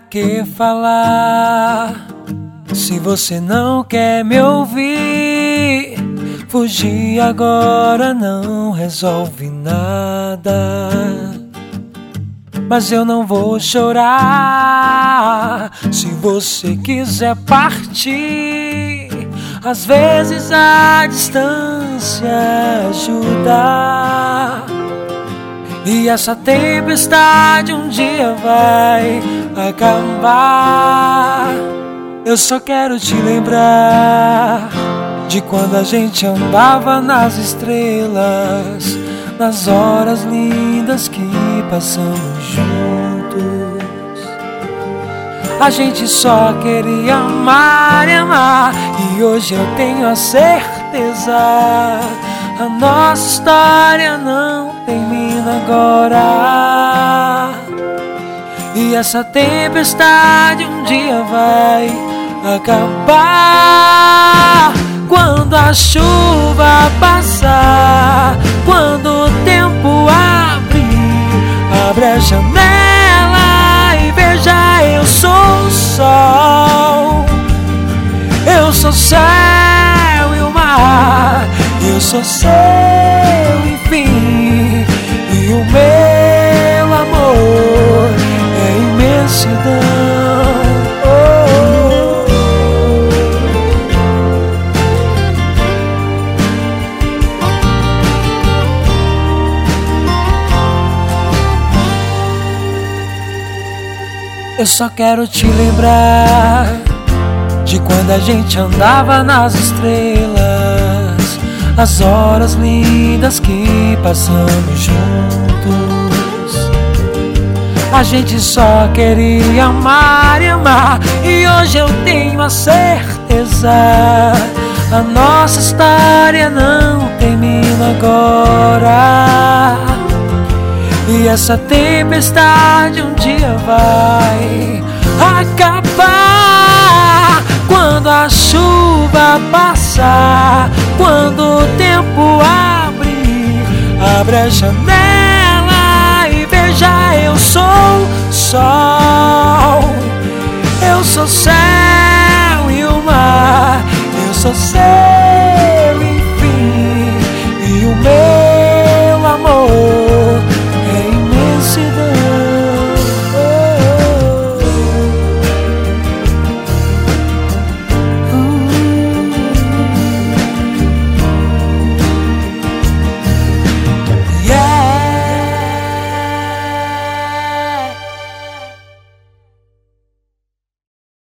que falar se você não quer me ouvir? Fugir agora não resolve nada, mas eu não vou chorar se você quiser partir. Às vezes a distância ajuda, e essa tempestade um dia vai acabar. Eu só quero te lembrar de quando a gente andava nas estrelas, nas horas lindas que passamos juntos. A gente só queria amar e amar, e hoje eu tenho a certeza, a nossa história não termina agora. E essa tempestade um dia vai acabar. Quando a chuva passar, quando o tempo abrir, abre a janela e veja, eu sou o sol, eu sou céu e o mar, eu sou seu enfim, e o meu amor é imensidão. Eu só quero te lembrar de quando a gente andava nas estrelas, as horas lindas que passamos juntos. A gente só queria amar e amar, e hoje eu tenho a certeza, a nossa história não termina agora. E essa tempestade um dia vai acabar. Quando a chuva passar, quando o tempo abrir, abre a janela e veja, eu sou sol, eu sou céu e o mar, eu sou céu.